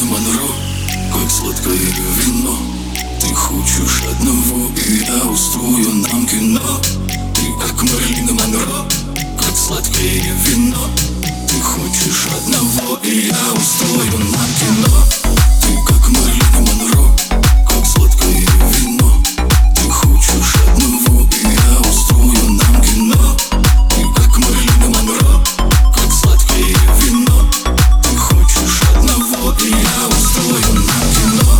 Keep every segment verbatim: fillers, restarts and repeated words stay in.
Мэрилин Монро, как сладкое вино. Ты хочешь одного, и я устрою нам кино. Ты как Мэрилин Монро, как сладкое вино. Ты хочешь одного, и я устрою нам кино. Ты как Мэрилин Монро, как сладкое вино. Ты хочешь одного, и я устрою нам кино. Ты как Мэрилин Монро, как сладкое вино. Ты хочешь одного, и я устрою нам кино.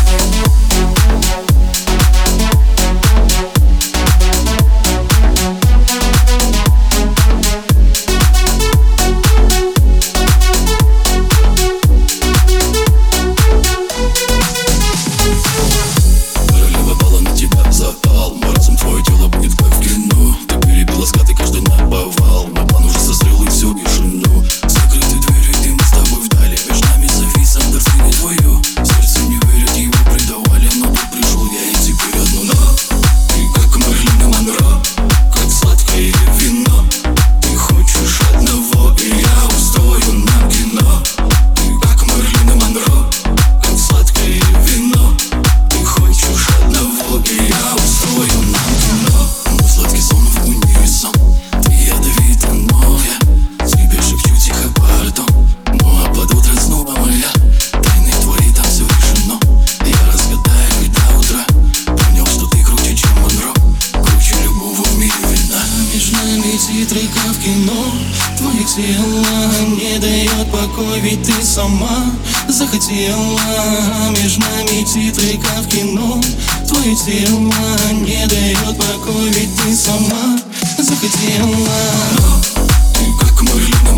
Титрика в кино. Твое тело не дает покой, ведь ты сама захотела. Между нами титрика в кино. Твое тело не дает покой, ведь ты сама захотела. Ты как Мэрилин